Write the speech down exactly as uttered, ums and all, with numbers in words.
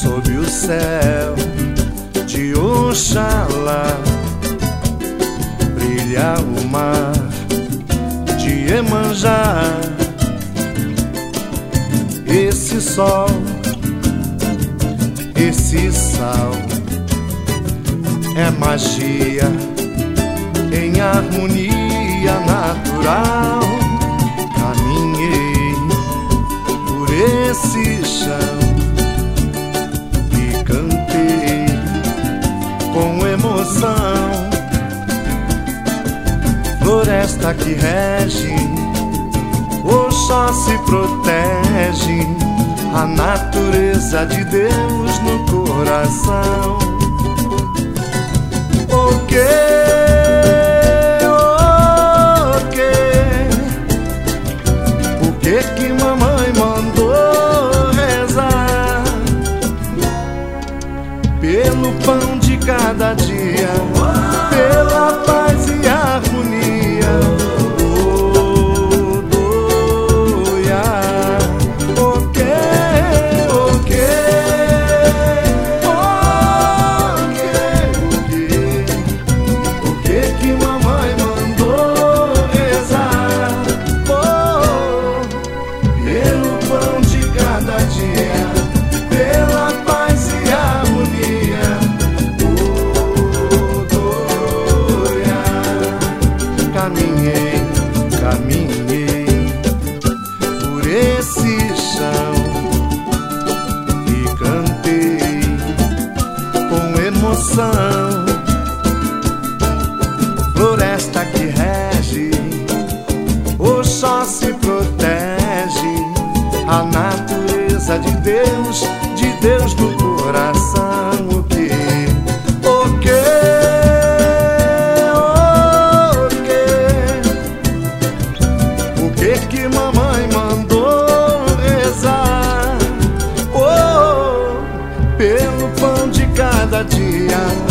sob o céu de Oxalá brilha o mar de Iemanjá. Esse sol, esse sal é magia em harmonia natural. Caminhei por esse chão e cantei com emoção. Floresta que rege, Oxóssi protege a natureza de Deus no coração. O que, o que, o que que mamãe mandou rezar? Pelo pão de cada dia, pela paz e harmonia. Caminhei, caminhei por esse chão e cantei com emoção. Floresta que rege, Oxóssi protege a natureza de Deus, de Deus no coração. O que, o que, que mamãe mandou rezar? Oh, pelo pão de cada dia,